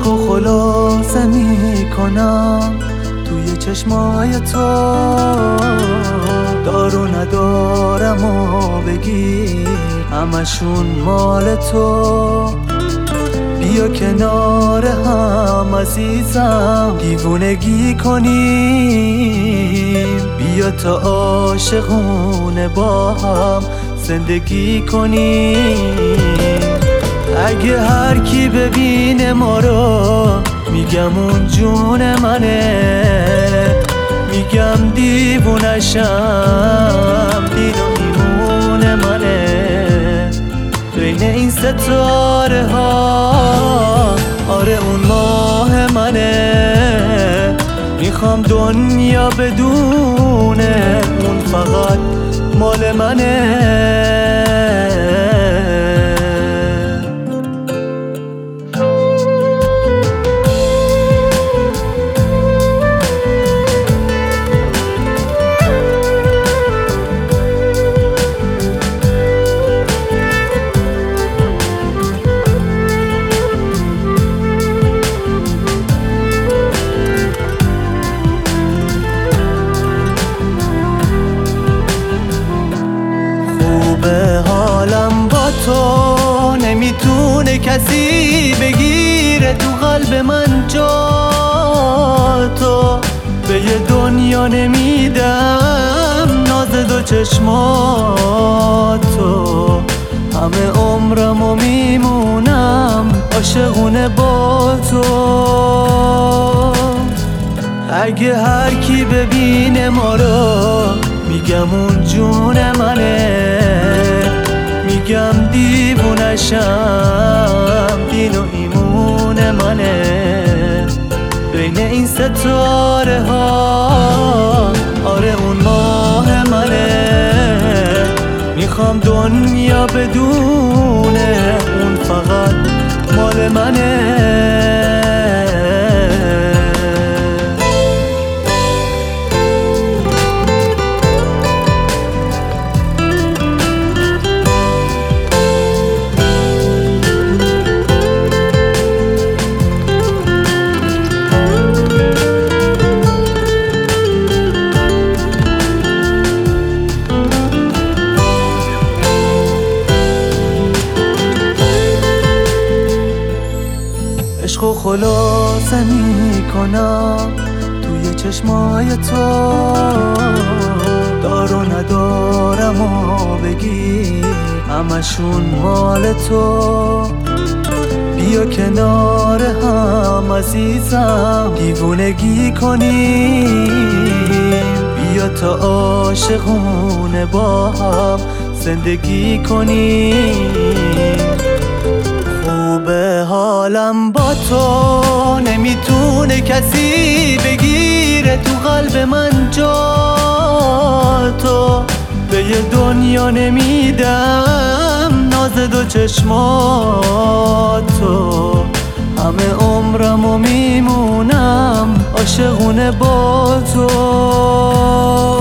عشق و خلاصه میکنم توی چشمای تو، دارو ندارم و بگیر همشون مال تو. بیا کنار هم عزیزم دیوونگی کنیم، بیا تا عاشقونه با هم زندگی کنیم. اگه هر کی ببینه ما رو میگم اون جون منه، میگم دیوونشم دین و ایمون منه. بین این ستاره ها آره اون ماه منه، میخوام دنیا بدونه اون فقط مال منه. به حالم با تو نمیتونه کسی بگیره تو قلب من جا تو. به یه دنیا نمیدم ناز دو چشماتو، همه عمرمو میمونم عاشقونه با تو. اگه هر کی ببینه ما رو میگم اون جون منه، میگم دیوونشم دین و ایمون منه. بین این ستاره ها آره اون ماه منه، میخوام دنیا بدونه اون فقط مال منه. عشق و خلاصه میکنم توی چشمای تو، دارو ندارم و بگیر همشون مال تو. بیا کنار هم عزیزم دیوونگی کنیم، بیا تا عاشقونه با هم زندگی کنیم. خوبه حالم با تو نمیتونه کسی بگیره تو قلب من جا تو. به یه دنیا نمیدم ناز دو چشماتو، همه عمرمو میمونم عاشقونه با تو.